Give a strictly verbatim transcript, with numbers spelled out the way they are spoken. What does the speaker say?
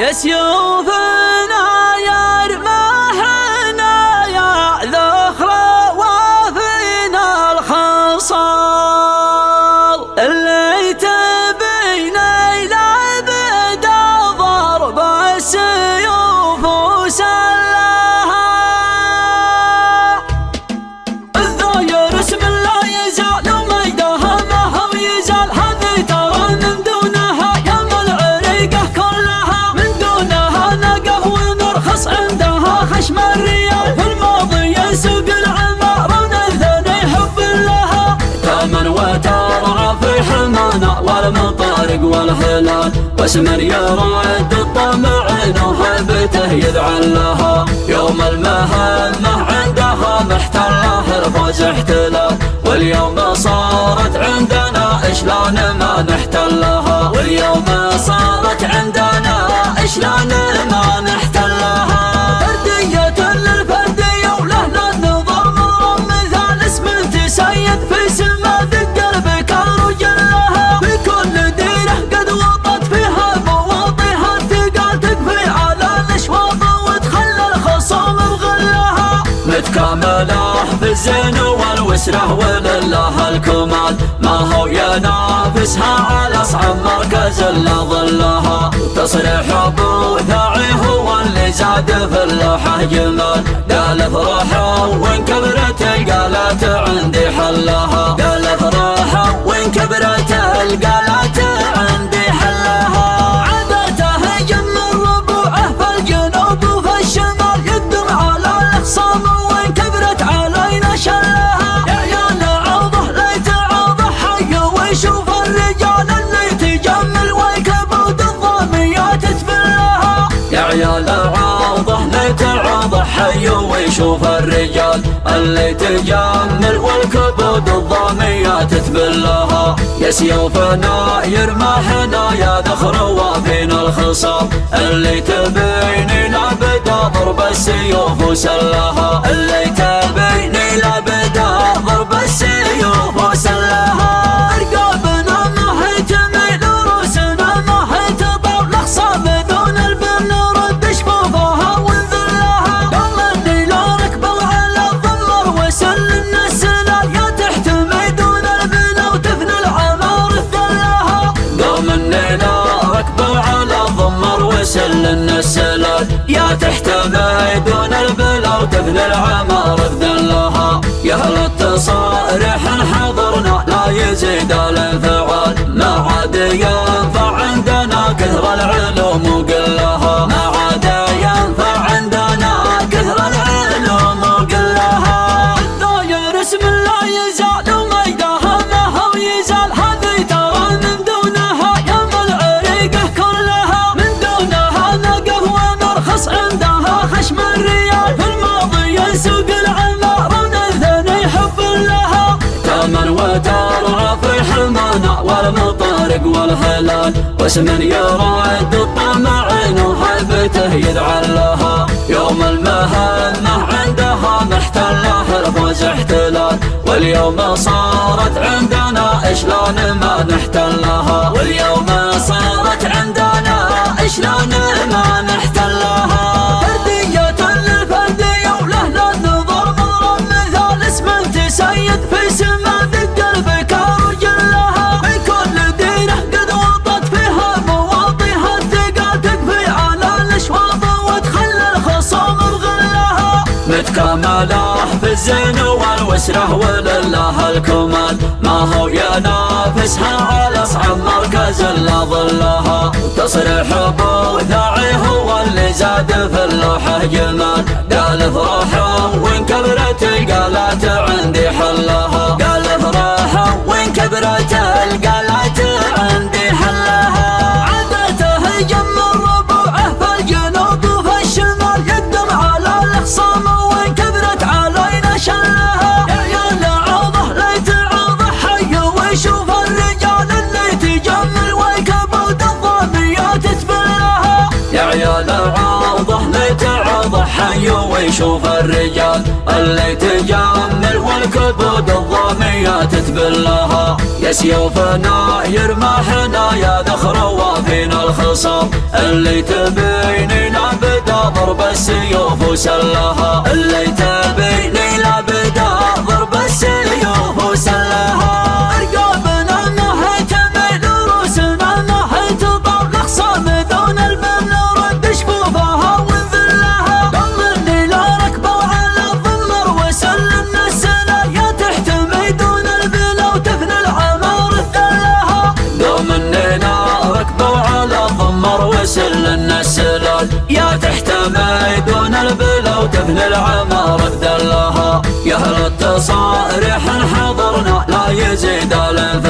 يا سيوفنا يا رماحنا يا ذخر وافينا الخصال اللي تبيني لابد ضرب السيوف وسلها الذاير اسم الله يزال وميدها ما هو يزال هذه ترى من دونها يم العريقة كلها من دونها نقه ونرخص عندها خشم الريال في الماضي يسوق العمار ونذني حب لها تامن وترعى في حمانا والمطارق والهلال واسم يرعد الطمعين وهبته يذعن لها يوم المهمة عندها محتلة الفوز احتلال واليوم صارت عندنا شلون ما نحتلها واليوم صارت عندنا شلون ما نحتلها فردية للفردية وله النظام مثال اسم تسيد في سلمى ذق البكار وجلها في كل ديره قد وطت فيها مواطيها الثقال تكفي على الاشواط وتخلى الخصوم بغلها متكامله في الزين والوسره ولله الكمال ما هو ينافسها على اصعب مركز الا ظلها تصريح ابو ثاعي هو اللي زاد في اللوحه جمال قال افرحوا وان كبرت القالات عندي حلها قال افرحوا وان كبرت القالات عندي حلها عادته جم الربوعه في الجنوب وفي الشمال يقدم على الاخصام وان كبرت علينا شلها يا عيال عوضه ليت عوضه حي ويشوف الرجال اللي تجمل والكبود الضاميات تبلها يا عيال عوضه ليت عوضه حي ويشوف الرجال اللي تجمل والكبود الضاميات تبلها يا سيوفنا يرماحنا يا ذخر وافينا الخصام اللي تبيني لابد ضرب السيوف وسلها اللي تبيني لابد ضرب السيوف وسلها ارقابنا ما هي تميل وروسنا ما هي تطول الاخصام دون البن نرد شفوفها ونذلها قال اني لا ركبوا على الضمر وسلم السلال يا تحتمي دون البن وتفنى العمار ذلها قال اني لا ركبوا على الضمر وسلم السلال يا تحتمي دون البلا وتفنى العمار ذلها يا اهل التصاريح حضرنا لا يزيد الانفعال ما عاد ينفع عندنا كثر العلوم وقلها ما عاد ينفع عندنا كثر العلوم وقلها الداير اسم الله يزال وميدها ما هو يزال هذه ترى من دونها يم العريقة كلها من دونها نقه ونرخص عندها خشم الريال في الماضي يسوق العمار ونذني حب لها تامن وترعى في حمانا والمطارق والهلال واسم يرعد الطمعين وهبته يذعن لها يوم المهمة عندها محتلة الفوز احتلال واليوم صارت عندنا شلون ما نحتلها واليوم صارت عندنا شلون ما نحتلها فردية للفردية وله النظام مثال اسم تسيد في سلمى ذق البكار وجلها في كل ديره قد وطت فيها مواطيها الثقال تكفي على الاشواط وتخلى الخصوم بغلها متكامله في الزين والوسره ولله الكمال ما هو ينافسها على اصعب مركز الا ظلها تصريح ابو ثاعي هو اللي زاد في اللوحه جمال قال افرحوا وان كبرت القالات عندي حلها قال افرحوا وان كبرت القالات عندي حلها عادته جم الربوعه في الجنوب وفي الشمال يقدم على الاخصام وان كبرت علينا شلها يا عيال عوضه ليت عوضه حي ويشوف الرجال اللي تجمل والكبود الضاميات تبلها يا عيال عوضه ليت عوضه حي ويشوف الرجال اللي تجمل والكبود الضاميات تبلها يا يا سيوفنا يرمحنا يا ذخر وافينا الخصام، اللي تبيني لابدا ضرب السيوف وسلها، اللي تبيني لابدا ضرب السيوف وسلها. رقابنا انها تميل روسنا انها تطال اخصام دون البن نرد شفوفها ونذلها. طمني لا ركبوا على الضمر وسلمنا السلال، يا تحتمي دون البلا وتفنى العمار ذلها. طمني لا ركبوا على الضمر وسلمنا السلال، يا تحتمي دون البلا وتفنى العمار ذلها. يا اهل التصاريح حضرنا لا يزيد الانفاق